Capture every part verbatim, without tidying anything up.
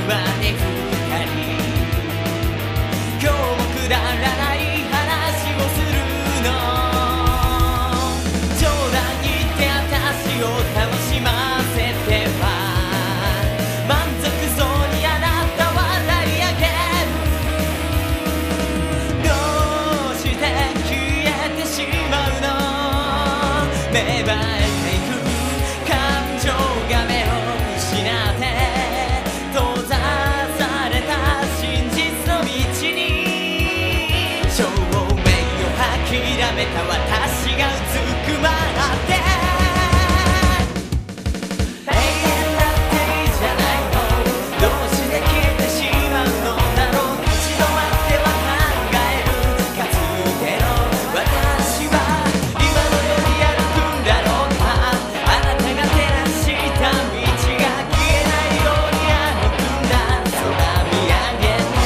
はね二人今日もくだらない話をするの冗談言って私を楽しませては満足そうにあなたは笑い上げるどうして消えてしまうの芽生えていく感情が目を失って閉ざされた真実の道に照明を諦めた私がうずくまって永遠だっていいじゃないのどうして消えてしまうのだろう立ち止まっては考えるかつての私は今のように歩くんだろうかあなたが照らした道が消えないように歩くんだ空見上げて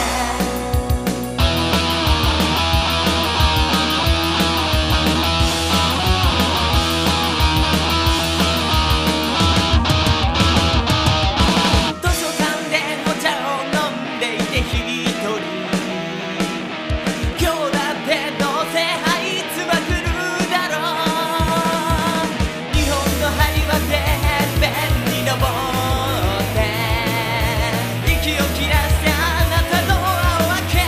図書館でお茶を飲んでいて一人今日だってどうせあいつは来るだろう日本の針はてっぺんに登って息を切らしてあなたドアを開け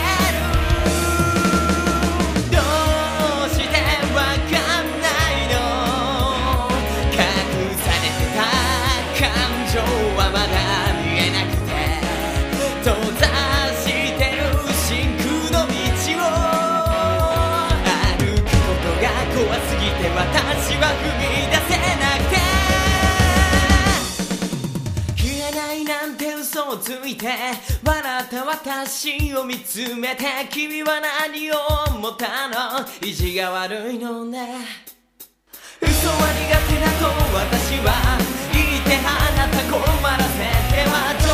るどうしてわかんないの隠されてた感情はまだ見えなくて閉ざしてる真空の道を歩くことが怖すぎて私は踏み出せなくて消えないなんて嘘をついて笑った私を見つめて君は何を思ったの意地が悪いのね嘘は苦手だと私は言ってあなた困らせては